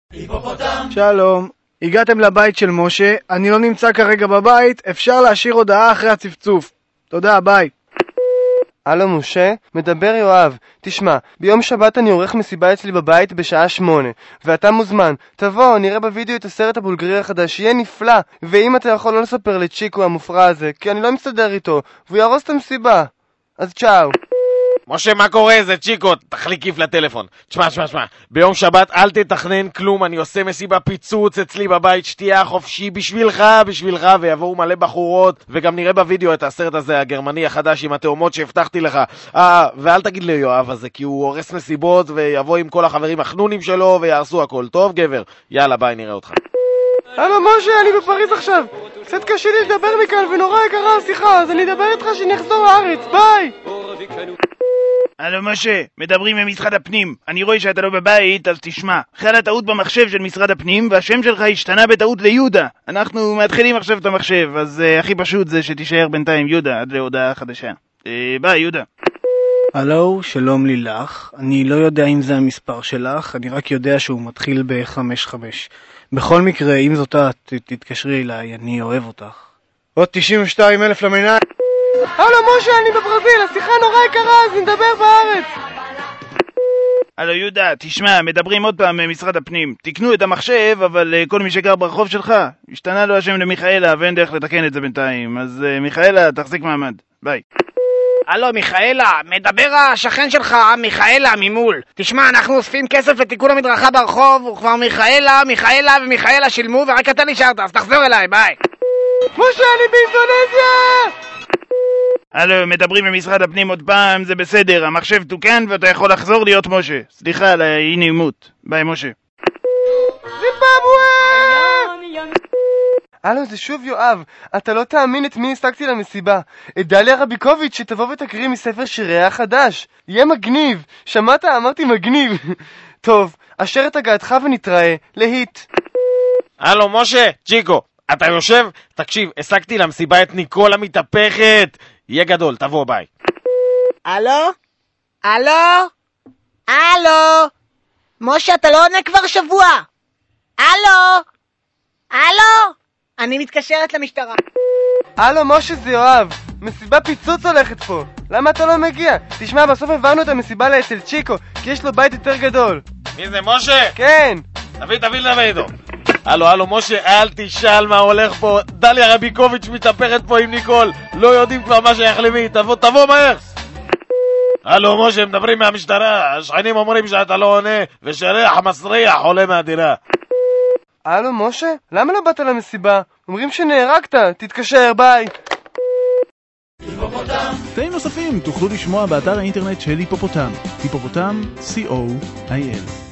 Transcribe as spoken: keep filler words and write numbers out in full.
היפופוטם. שלום, הגעתם לבית של משה, אני לא נמצא כרגע בבית, אפשר להשאיר הודעה אחרי הצפצוף. תודה, ביי. הלו משה, מדבר יואב. תשמע, ביום שבת אני עורך מסיבה אצלי בבית בשעה שמונה, ואתה מוזמן. תבוא, נראה בווידאו את הסרט הבולגרי החדש, יהיה נפלא. ואם אתה יכול לא לספר לצ'יקו המופרע הזה, כי אני לא מסתדר איתו, והוא יהרוס את המסיבה. אז צ'או. משה, מה קורה? זה צ'יקו, תחליק כיף לטלפון. תשמע, תשמע, תשמע, ביום שבת אל תתכנן כלום, אני עושה מסיבה פיצוץ אצלי בבית, שתייה חופשי בשבילך, בשבילך, ויבואו מלא בחורות, וגם נראה בווידאו את הסרט הזה, הגרמני החדש עם התאומות שהבטחתי לך. אה, ואל תגיד ליואב הזה, כי הוא הורס מסיבות, ויבוא עם כל החברים החנונים שלו, ויעשו הכל. טוב, גבר? יאללה, ביי, נראה אותך. הלו משה, אני בפריז עכשיו. קצת קשה לי לדבר מכאן, ונורא יקרה השיחה, אז אני אדבר איתך שנחזור לארץ. ביי! הלו משה, מדברים ממשרד הפנים. אני רואה שאתה לא בבית, אז תשמע. חלה טעות במחשב של משרד הפנים, והשם שלך השתנה בטעות ליהודה. אנחנו מתחילים עכשיו את המחשב, אז uh, הכי פשוט זה שתישאר בינתיים יהודה עד להודעה חדשה. Uh, ביי יהודה. הלו, שלום לילך. אני לא יודע אם זה המספר שלך, אני רק יודע שהוא מתחיל ב-חמש חמש. בכל מקרה, אם זאת את, תתקשרי אליי, אני אוהב אותך. עוד תשעים ושתיים אלף למנהל. הלו משה, אני בברזיל, השיחה נורא יקרה, אז נדבר בארץ. הלו יהודה, תשמע, מדברים עוד פעם ממשרד הפנים. תקנו את המחשב, אבל uh, כל מי שגר ברחוב שלך, השתנה לו השם למיכאלה, ואין דרך לתקן את זה בינתיים. אז uh, מיכאלה, תחזיק מעמד. ביי. הלו מיכאלה, מדבר השכן שלך, מיכאלה ממול. תשמע, אנחנו אוספים כסף לתיקון המדרכה ברחוב, וכבר מיכאלה, מיכאלה ומיכאלה שילמו, ורק אתה נשארת, אז תחזור אליי, ביי. משה, אני באינדונזיה! הלו, מדברים ממשרד הפנים עוד פעם, זה בסדר, המחשב תוקן ואתה יכול לחזור להיות משה. סליחה על האי נעימות. ביי משה. זימבבואה! הלו, זה שוב יואב. אתה לא תאמין את מי הסתקתי למסיבה. את דליה רביקוביץ' שתבוא ותקריא מספר שיריה החדש. יהיה מגניב. שמעת? אמרתי מגניב. טוב, אשר את הגעתך ונתראה. להיט. הלו משה, צ'יקו, אתה יושב? תקשיב, הסקתי למסיבה את ניקול המתהפכת. יהיה גדול, תבוא, ביי. הלו? הלו? הלו? משה, אתה לא עונה כבר שבוע. הלו? הלו? אני מתקשרת למשטרה. הלו משה, זה יואב. מסיבה פיצוץ הולכת פה. למה אתה לא מגיע? תשמע, בסוף הבנו את המסיבה לאצל צ'יקו, כי יש לו בית יותר גדול. מי זה, משה? כן. תביא, תביא לדבר איתו. הלו, הלו, משה, אל תשאל מה הולך פה. דליה רביקוביץ' מתהפכת פה עם ניקול. לא יודעים כבר מה שייך למי. תבוא, תבוא מהר. הלו, משה, מדברים מהמשטרה. השכנים אומרים שאתה לא עונה, ושריח מסריח עולה מהדירה. הלו, משה, למה לא באת למסיבה? אומרים שנהרגת. תתקשר, ביי. היפופוטם. תאים נוספים תוכלו לשמוע באתר האינטרנט של היפופוטם. היפופוטם, סי או איי אל.